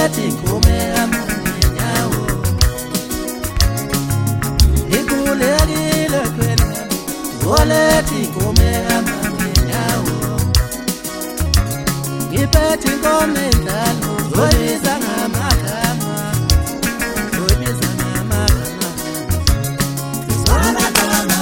Ngiphethe inkume yami ngenyawo Ikhulekile khwena Ngolethe inkume yami ngenyawo Ngiphethe inkomo endala Zoyibiza ngamagama Zoyibiza ngamagama Sizwana kama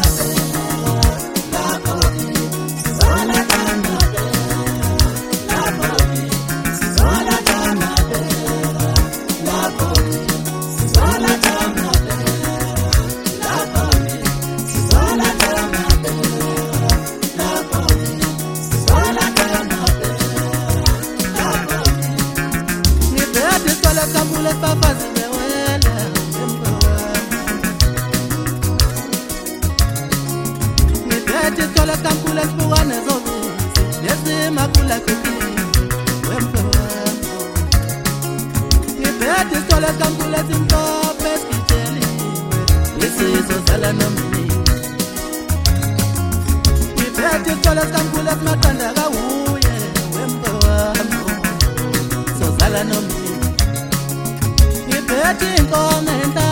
Kambule fafazi bewele Ngiphethe thola kambule sibukane zobisi Lesima kula kukini wempe wempo Ngiphethe thola kambule simtope skitsheliwe Lesizozala nomini Ngiphethe thola kambule simaqanda kawuye wempe wempo Sozala nomini Ngiphethe inkomo